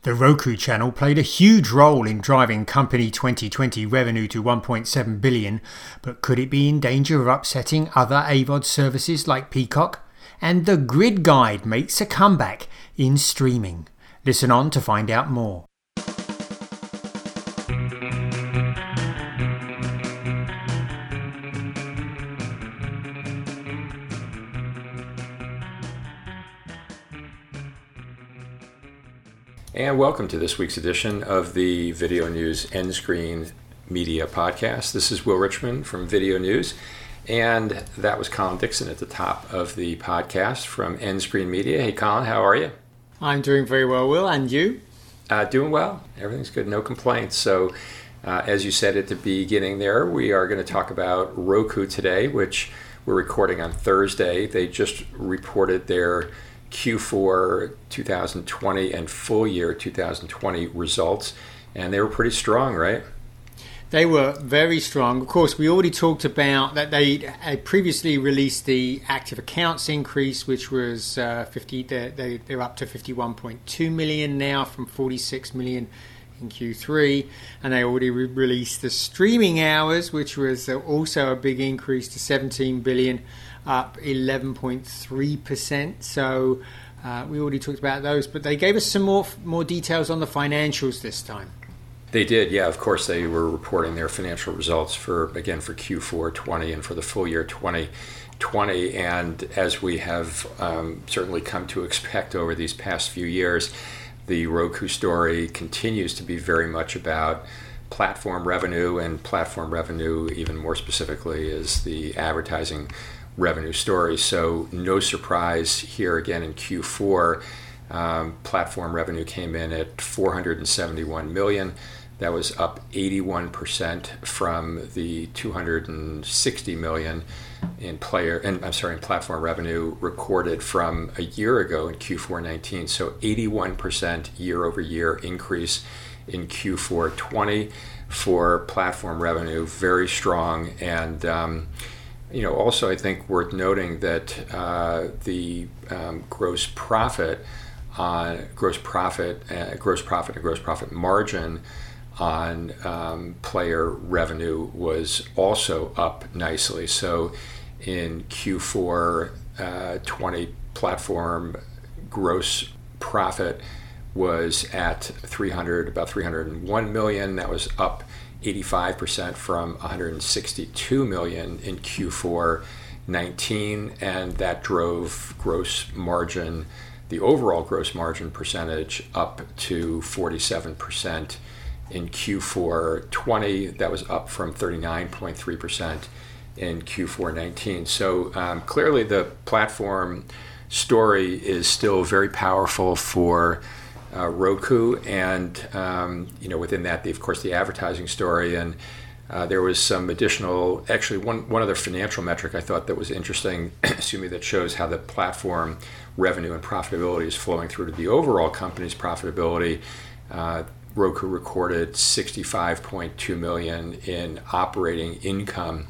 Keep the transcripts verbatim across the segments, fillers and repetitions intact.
The Roku channel played a huge role in driving company twenty twenty revenue to one point seven billion dollars, but could it be in danger of upsetting other A V O D services like Peacock? And the Grid Guide makes a comeback in streaming. Listen on to find out more. And welcome to this week's edition of the Video News Endscreen Media Podcast. This is Will Richmond from Video News, and that was Colin Dixon at the top of the podcast from Endscreen Media. Hey Colin, how are you? I'm doing very well, Will, and you? Uh, doing well. Everything's good, no complaints. So uh, as you said at the beginning there, we are going to talk about Roku today, which we're recording on Thursday. They just reported their Q four twenty twenty and full year twenty twenty results, and they were pretty strong, right? They were very strong. Of course, we already talked about that they had previously released the active accounts increase, which was uh, fifty. They, they're up to fifty-one point two million now from forty-six million in Q three, and they already re- released the streaming hours, which was also a big increase to seventeen billion, up eleven point three percent. So uh, we already talked about those, but they gave us some more more details on the financials this time. They did, yeah. Of course, they were reporting their financial results for, again, for Q four twenty and for the full year twenty twenty. And as we have um, certainly come to expect over these past few years, the Roku story continues to be very much about platform revenue, and platform revenue, even more specifically, is the advertising revenue story. So no surprise here again in Q four, um, platform revenue came in at four hundred seventy-one million dollars. That was up eighty-one percent from the two hundred sixty million dollars in player, and I'm sorry, in platform revenue recorded from a year ago in Q four nineteen. So eighty-one percent year over year increase in Q four twenty for platform revenue, very strong. And um, you know, also I think worth noting that uh, the um, gross profit on gross profit, uh, gross profit, and gross profit margin on um, player revenue was also up nicely. So in Q four uh, twenty, platform gross profit was at three hundred, about three hundred one million. That was up eighty-five percent from one hundred sixty-two million in Q four nineteen, and that drove gross margin, the overall gross margin percentage, up to forty-seven percent in Q four twenty. That was up from thirty-nine point three percent in Q four nineteen. So um, clearly the platform story is still very powerful for uh, Roku, and um, you know, within that, the, of course, the advertising story. And uh, there was some additional, actually one, one other financial metric I thought that was interesting, excuse me, that shows how the platform revenue and profitability is flowing through to the overall company's profitability. Uh, Roku recorded sixty-five point two million dollars in operating income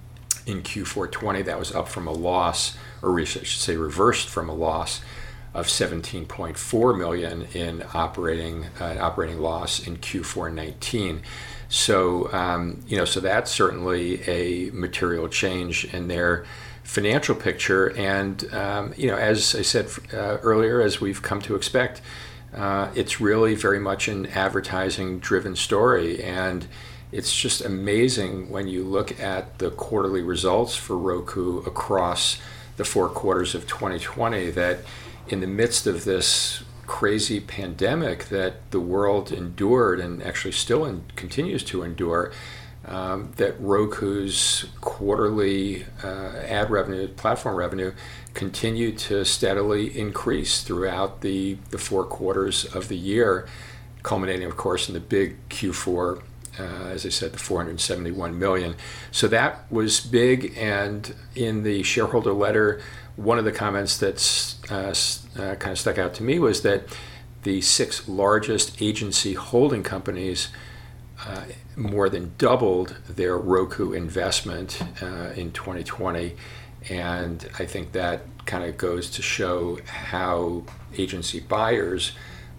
in Q four twenty. That was up from a loss, or I should say reversed from a loss of seventeen point four million dollars in operating uh, operating loss in Q four nineteen. So um, you know, so that's certainly a material change in their financial picture. And um, you know, as I said uh, earlier, as we've come to expect, Uh, it's really very much an advertising-driven story, and it's just amazing when you look at the quarterly results for Roku across the four quarters of twenty twenty, that in the midst of this crazy pandemic that the world endured, and actually still in, continues to endure, um, that Roku's quarterly uh, ad revenue, platform revenue, continued to steadily increase throughout the, the four quarters of the year, culminating, of course, in the big Q four, uh, as I said, the four hundred seventy-one million dollars. So that was big, and in the shareholder letter, one of the comments that's uh, uh, kind of stuck out to me was that the six largest agency holding companies uh, more than doubled their Roku investment uh, in twenty twenty. And I think that kind of goes to show how agency buyers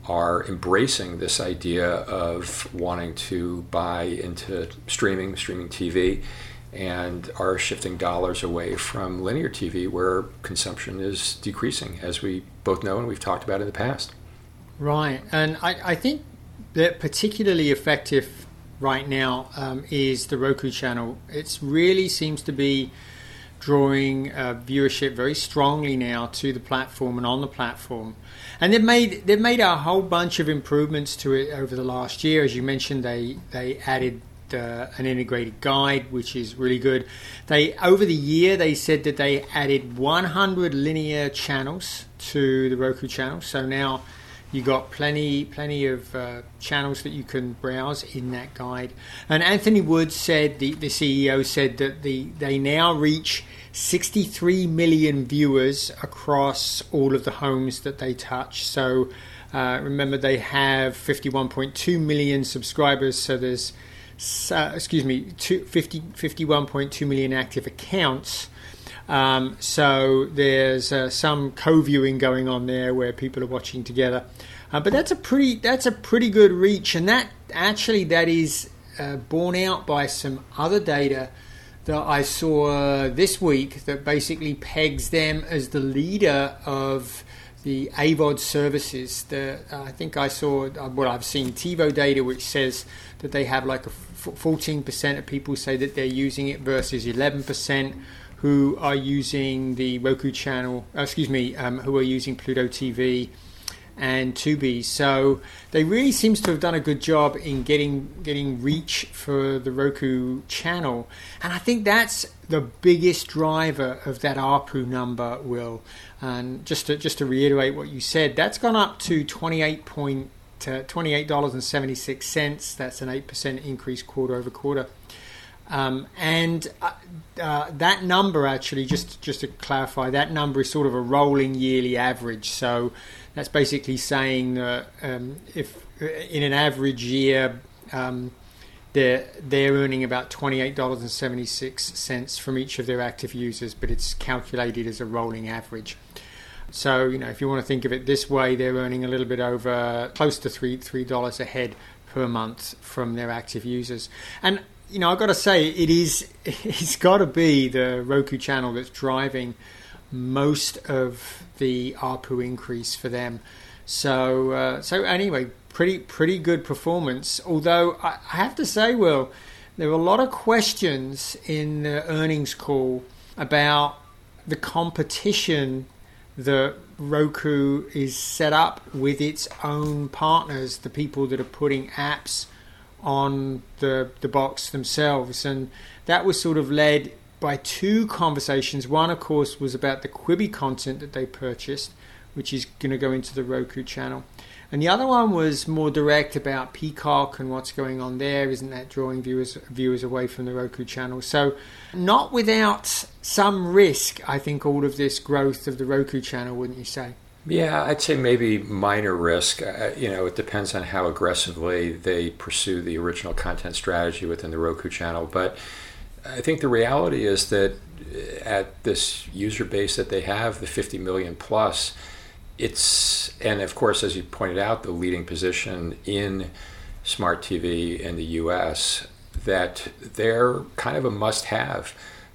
are embracing this idea of wanting to buy into streaming, streaming T V, and are shifting dollars away from linear T V where consumption is decreasing, as we both know and we've talked about in the past. Right. And I, I think that particularly effective right now um, is the Roku channel. It really seems to be drawing uh, viewership very strongly now to the platform and on the platform. And they've made they've made a whole bunch of improvements to it over the last year. As you mentioned, they they added uh, an integrated guide, which is really good. They over the year they said that they added one hundred linear channels to the Roku channel. So now you got plenty plenty of uh, channels that you can browse in that guide. And Anthony Wood said, the, the C E O said that the they now reach sixty-three million viewers across all of the homes that they touch. So uh, remember, they have fifty-one point two million subscribers. So there's, uh, excuse me, fifty, fifty-one point two million active accounts. Um, so there's uh, some co-viewing going on there where people are watching together, uh, but that's a pretty that's a pretty good reach, and that actually that is uh, borne out by some other data that I saw this week that basically pegs them as the leader of the A V O D services. The, uh, I think I saw uh, well I've seen TiVo data which says that they have like a fourteen percent of people say that they're using it versus eleven percent. Who are using the Roku channel, excuse me, um, who are using Pluto T V and Tubi. So they really seems to have done a good job in getting getting reach for the Roku channel. And I think that's the biggest driver of that A R P U number, Will. And just to, just to reiterate what you said, that's gone up to twenty-eight dollars and seventy-six cents. That's an eight percent increase quarter over quarter. Um, and uh, uh, that number actually, just just to clarify, that number is sort of a rolling yearly average. So that's basically saying that um, if in an average year um, they're they're earning about twenty-eight dollars and seventy-six cents from each of their active users, but it's calculated as a rolling average. So you know, if you want to think of it this way, they're earning a little bit over close to three three dollars a head per month from their active users. And you know, I've got to say, it is, it's got to be the Roku channel that's driving most of the A R P U increase for them. So, uh, so anyway, pretty pretty good performance. Although I, I have to say, Will, there were a lot of questions in the earnings call about the competition that Roku is set up with its own partners, the people that are putting apps on the the box themselves. And that was sort of led by two conversations. One, of course, was about the Quibi content that they purchased, which is going to go into the Roku channel. And the other one was more direct about Peacock and what's going on there. Isn't that drawing viewers viewers away from the Roku channel? So not without some risk, I think, all of this growth of the Roku channel, wouldn't you say? Yeah, I'd say maybe minor risk. Uh, you know, it depends on how aggressively they pursue the original content strategy within the Roku channel. But I think the reality is that at this user base that they have, the fifty million plus, it's, and of course, as you pointed out, the leading position in smart T V in the U S, that they're kind of a must-have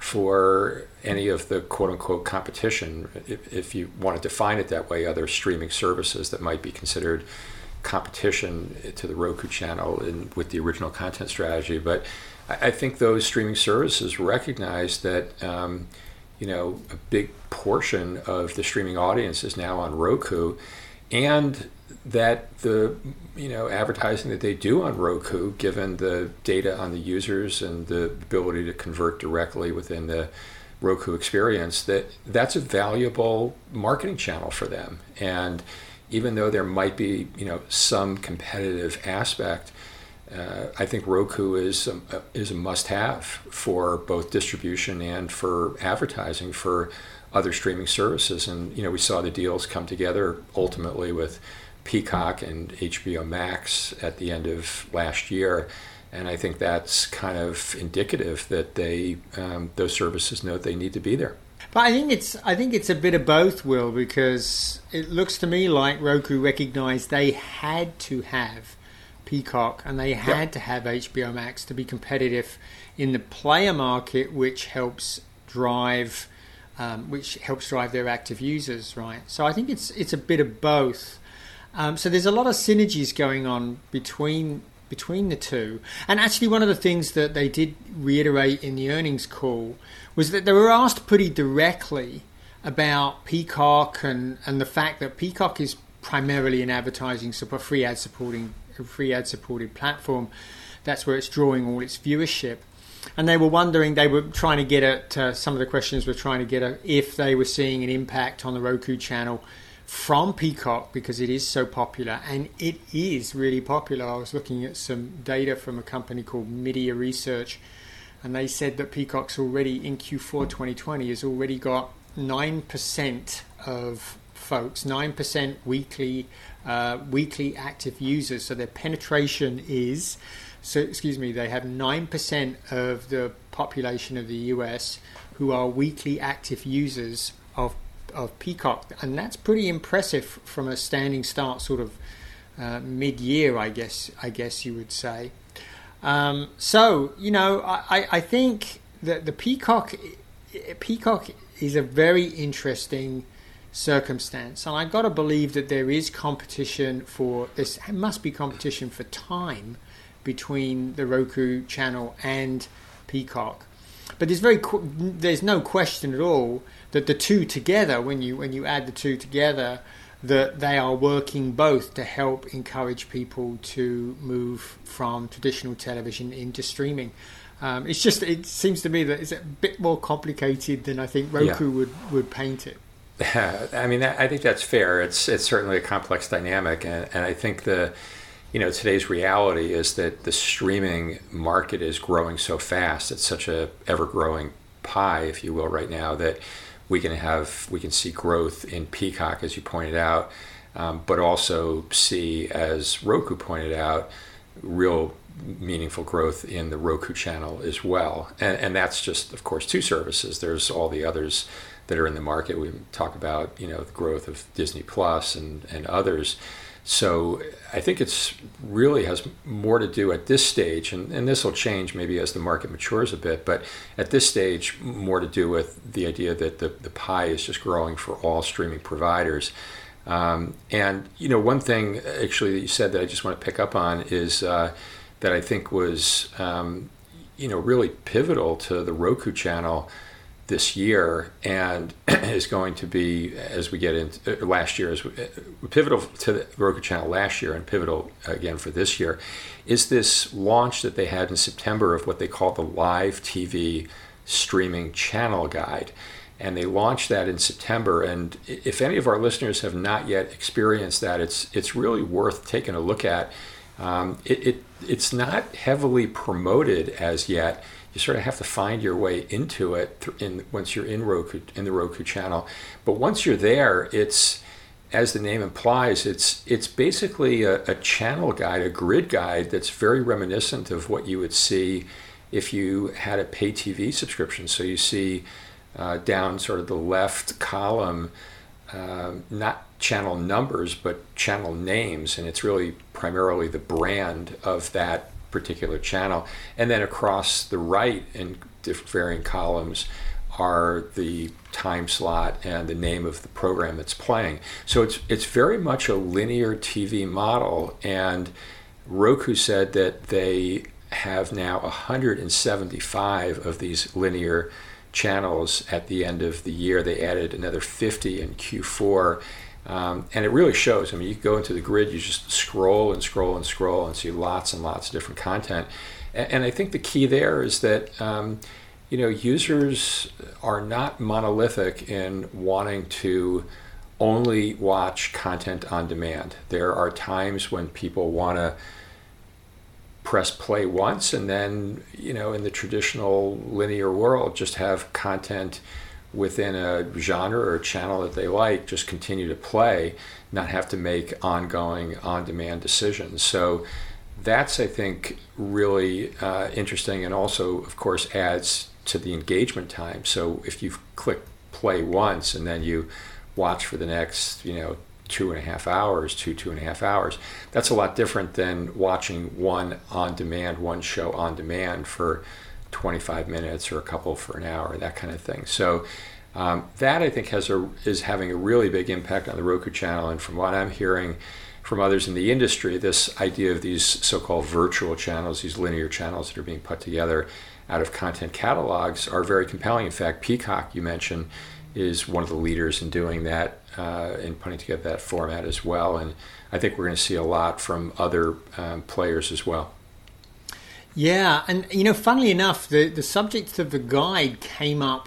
for any of the quote-unquote competition, if, if you want to define it that way, other streaming services that might be considered competition to the Roku channel in, with the original content strategy. But I, I think those streaming services recognize that um, you know, a big portion of the streaming audience is now on Roku, and that the you know advertising that they do on Roku, given the data on the users and the ability to convert directly within the Roku experience, that that's a valuable marketing channel for them. And even though there might be you know some competitive aspect, uh, I think Roku is a, is a must-have for both distribution and for advertising for other streaming services. And you know we saw the deals come together ultimately with Peacock and H B O Max at the end of last year, and I think that's kind of indicative that they um, those services know they need to be there. But I think it's I think it's a bit of both, Will, because it looks to me like Roku recognized they had to have Peacock and they had yep. to have H B O Max to be competitive in the player market, which helps drive um, which helps drive their active users, right? So I think it's it's a bit of both. Um, so there's a lot of synergies going on between between the two. And actually, one of the things that they did reiterate in the earnings call was that they were asked pretty directly about Peacock and, and the fact that Peacock is primarily an advertising support, free ad supporting, free ad supported platform. That's where it's drawing all its viewership. And they were wondering, they were trying to get at, uh, some of the questions were trying to get at if they were seeing an impact on the Roku channel from Peacock, because it is so popular, and it is really popular. I was looking at some data from a company called Media Research, and they said that Peacock's already, in Q four twenty twenty, has already got nine percent of folks, nine percent weekly uh, weekly active users. So their penetration is, so excuse me, they have nine percent of the population of the U S who are weekly active users of of Peacock, and that's pretty impressive from a standing start, sort of uh, mid-year, I guess. I guess you would say. Um, so you know, I, I think that the Peacock Peacock is a very interesting circumstance, and I got to believe that there is competition for this. There must be competition for time between the Roku channel and Peacock. But there's very there's no question at all that the two together, when you when you add the two together, that they are working both to help encourage people to move from traditional television into streaming. Um, it's just it seems to me that it's a bit more complicated than I think Roku yeah. would, would paint it. I mean, I think that's fair. It's it's certainly a complex dynamic, and, and I think the you know today's reality is that the streaming market is growing so fast. It's such a ever-growing pie, if you will, right now, that we can have we can see growth in Peacock, as you pointed out, um, but also see, as Roku pointed out, real meaningful growth in the Roku channel as well. And, and that's just, of course, two services. There's all the others that are in the market. We talk about, you know, the growth of Disney Plus and, and others. So I think it's really has more to do at this stage, and, and this will change maybe as the market matures a bit, but at this stage, more to do with the idea that the, the pie is just growing for all streaming providers. Um, and, you know, one thing actually that you said that I just want to pick up on is uh, that I think was, um, you know, really pivotal to the Roku channel this year, and is going to be, as we get into uh, last year, as we, uh, pivotal to the Roku channel last year and pivotal again for this year, is this launch that they had in September of what they call the Live T V Streaming Channel Guide. And they launched that in September, and if any of our listeners have not yet experienced that, it's it's really worth taking a look at. Um, it, it it's not heavily promoted as yet. You sort of have to find your way into it in, once you're in Roku, in the Roku channel. But once you're there, it's, as the name implies, it's it's basically a, a channel guide, a grid guide that's very reminiscent of what you would see if you had a pay T V subscription. So you see uh, down sort of the left column, uh, not channel numbers, but channel names, and it's really primarily the brand of that particular channel. And then across the right in different varying columns are the time slot and the name of the program that's playing. So it's it's very much a linear T V model, and Roku said that they have now one hundred seventy-five of these linear channels at the end of the year. They added another fifty in Q four. Um, and it really shows. I mean, you go into the grid, you just scroll and scroll and scroll and see lots and lots of different content. And, and I think the key there is that, um, you know, users are not monolithic in wanting to only watch content on demand. There are times when people want to press play once and then, you know, in the traditional linear world, just have content within a genre or a channel that they like, just continue to play, not have to make ongoing on-demand decisions. So that's, I think, really uh, interesting, and also, of course, adds to the engagement time. So if you've clicked play once and then you watch for the next, you know, two and a half hours, two, two and a half hours. That's a lot different than watching one on demand, one show on demand for twenty-five minutes or a couple for an hour, that kind of thing. So um, that I think has a, is having a really big impact on the Roku channel. And from what I'm hearing from others in the industry, this idea of these so-called virtual channels, these linear channels that are being put together out of content catalogs are very compelling. In fact, Peacock, you mentioned, is one of the leaders in doing that, uh, in putting together that format as well. And I think we're going to see a lot from other um, players as well. Yeah, and you know, funnily enough, the, the subject of the guide came up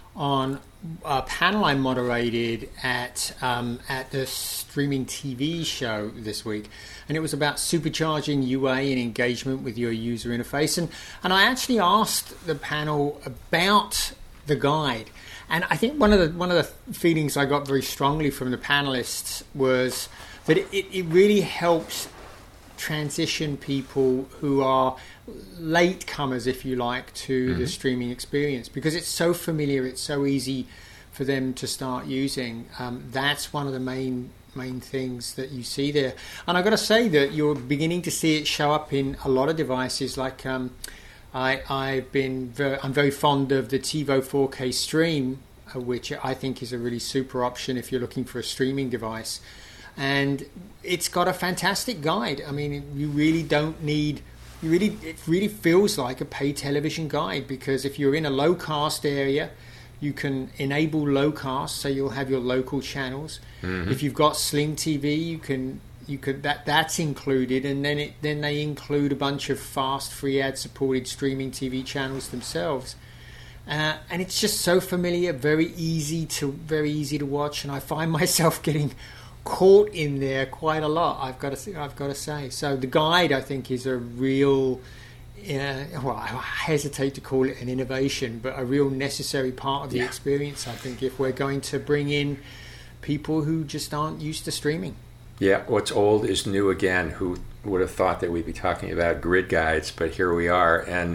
on a panel I moderated at um, at the streaming T V show this week, and it was about supercharging U A and engagement with your user interface. And, and I actually asked the panel about the guide. And I think one of the one of the feelings I got very strongly from the panelists was that it, it really helps transition people who are latecomers, if you like, to mm-hmm. the streaming experience, because it's so familiar, it's so easy for them to start using. Um, that's one of the main main things that you see there. And I've got to say that you're beginning to see it show up in a lot of devices. Like um, I, I've been very, I'm very fond of the TiVo four K Stream, uh, which I think is a really super option if you're looking for a streaming device. And it's got a fantastic guide. I mean, you really don't need, you really, it really feels like a pay television guide, because if you're in a low cast area, you can enable low cast, so you'll have your local channels. Mm-hmm. If you've got Sling T V, you can, you could that that's included, and then it then they include a bunch of fast, free ad supported streaming T V channels themselves. Uh, and it's just so familiar, very easy to very easy to watch, and I find myself getting caught in there quite a lot. I've got to I've got to say. So the guide, I think, is a real, uh, well, I hesitate to call it an innovation, but a real necessary part of the yeah. experience, I think, if we're going to bring in people who just aren't used to streaming. Yeah, what's old is new again. Who would have thought that we'd be talking about grid guides, but here we are. And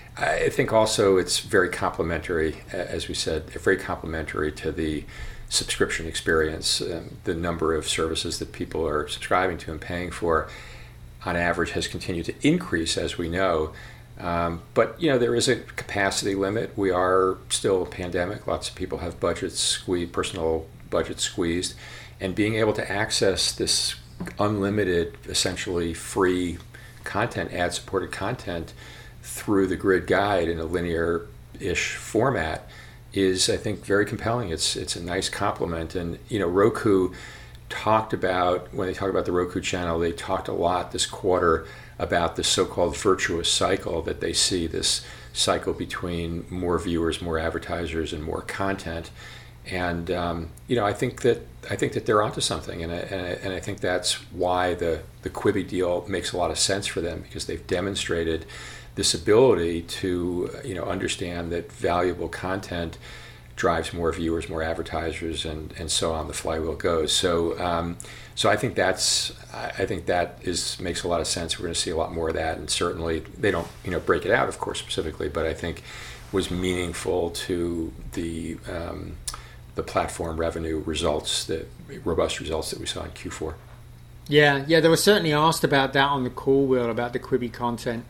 I think also it's very complementary, as we said, very complementary to the subscription experience. Um, the number of services that people are subscribing to and paying for on average has continued to increase, as we know. Um, but, you know, there is a capacity limit. We are still a pandemic. Lots of people have budgets squeezed, personal budgets squeezed. And being able to access this unlimited, essentially free content, ad-supported content through the grid guide in a linear-ish format is, I think, very compelling. It's it's a nice complement. And, you know, Roku talked about, when they talk about the Roku channel, they talked a lot this quarter about the so-called virtuous cycle that they see, this cycle between more viewers, more advertisers, and more content. And, um, you know, I think that I think that they're onto something. And I, and I, and I think that's why the, the Quibi deal makes a lot of sense for them, because they've demonstrated this ability to, you know, understand that valuable content drives more viewers, more advertisers, and, and so on. The flywheel goes. So, um, so I think that's, I think that is makes a lot of sense. We're going to see a lot more of that, and certainly they don't, you know, break it out, of course, specifically, but I think was meaningful to the um, the platform revenue results, the robust results that we saw in Q four. Yeah, yeah, they were certainly asked about that on the call, Will, about the Quibi content.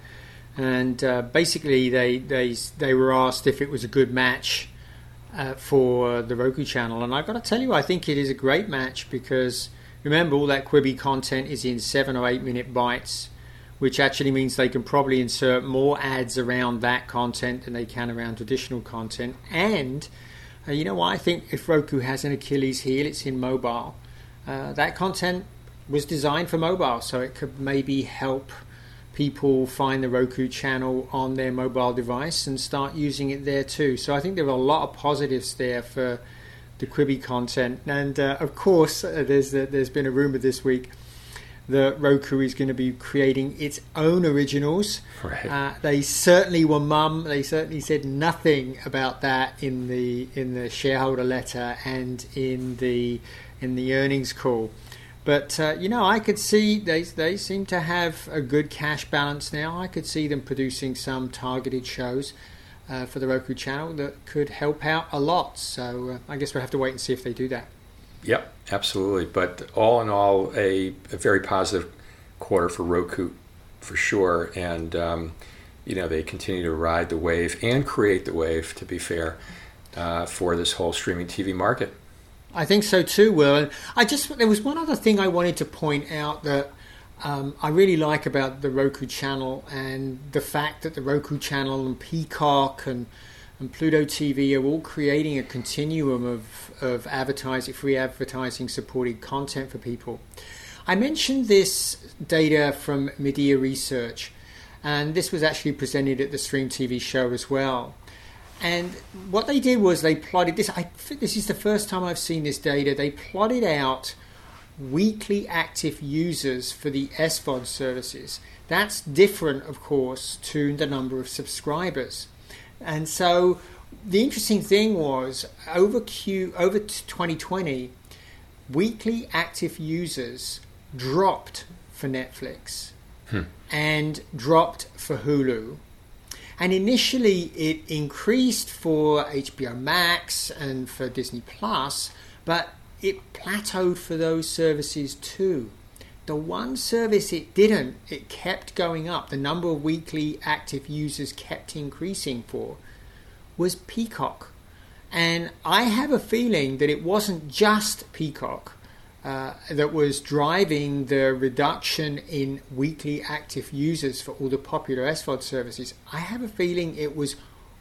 And uh, basically, they, they they were asked if it was a good match uh, for the Roku channel. And I've got to tell you, I think it is a great match, because remember, all that Quibi content is in seven or eight minute bites, which actually means they can probably insert more ads around that content than they can around traditional content. And uh, you know what? I think if Roku has an Achilles heel, it's in mobile. Uh, that content was designed for mobile, so it could maybe help people find the Roku channel on their mobile device and start using it there too. So I think there are a lot of positives there for the Quibi content. And uh, of course, uh, there's uh, there's been a rumor this week that Roku is going to be creating its own originals. Right. Uh, they certainly were mum. They certainly said nothing about that in the in the shareholder letter and in the in the earnings call. But, uh, you know, I could see they they seem to have a good cash balance now. I could see them producing some targeted shows. uh, for the Roku channel that could help out a lot. So uh, I guess we'll have to wait and see if they do that. Yep, absolutely. But all in all, a, a very positive quarter for Roku for sure. And, um, you know, they continue to ride the wave and create the wave, to be fair, uh, for this whole streaming T V market. I think so too, Will. And I just, there was one other thing I wanted to point out that um, I really like about the Roku channel, and the fact that the Roku channel and Peacock and, and Pluto T V are all creating a continuum of, of advertising, free advertising supported content for people. I mentioned this data from Media Research, and this was actually presented at the Stream T V show as well. And what they did was they plotted this. I think this is the first time I've seen this data. They plotted out weekly active users for the S V O D services. That's different, of course, to the number of subscribers. And so the interesting thing was over Q over twenty twenty, weekly active users dropped for Netflix hmm. and dropped for Hulu. And initially it increased for H B O Max and for Disney Plus, but it plateaued for those services too. The one service it didn't, it kept going up. The number of weekly active users kept increasing for was Peacock. And I have a feeling that it wasn't just Peacock uh, that was driving the reduction in weekly active users for all the popular S V O D services. I have a feeling it was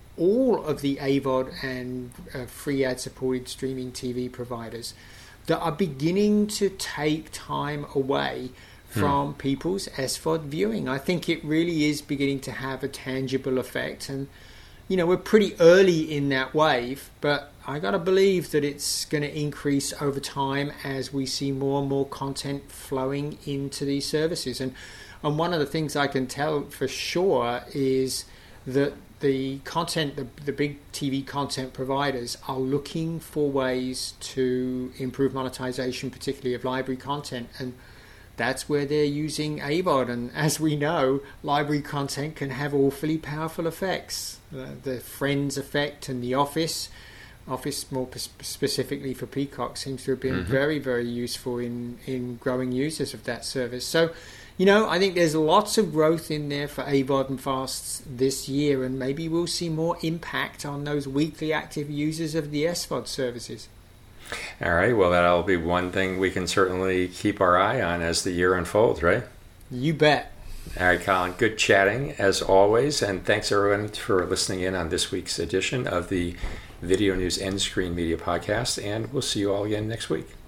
all of the A V O D and uh, free ad-supported streaming T V providers that are beginning to take time away from hmm. people's S V O D viewing. I think it really is beginning to have a tangible effect. And, you know, we're pretty early in that wave, but I got to believe that it's going to increase over time as we see more and more content flowing into these services. And, and one of the things I can tell for sure is that the content, the, the big T V content providers are looking for ways to improve monetization, particularly of library content. And that's where they're using A V O D. And as we know, library content can have awfully powerful effects. Uh, the Friends effect and The Office, Office more specifically for Peacock, seems to have been mm-hmm. very, very useful in, in growing users of that service. So, you know, I think there's lots of growth in there for A V O D and FASTs this year, and maybe we'll see more impact on those weekly active users of the S V O D services. All right, well, that'll be one thing we can certainly keep our eye on as the year unfolds, right? You bet. All right, Colin, good chatting as always, and thanks everyone for listening in on this week's edition of the Video News End Screen Media Podcast, and we'll see you all again next week.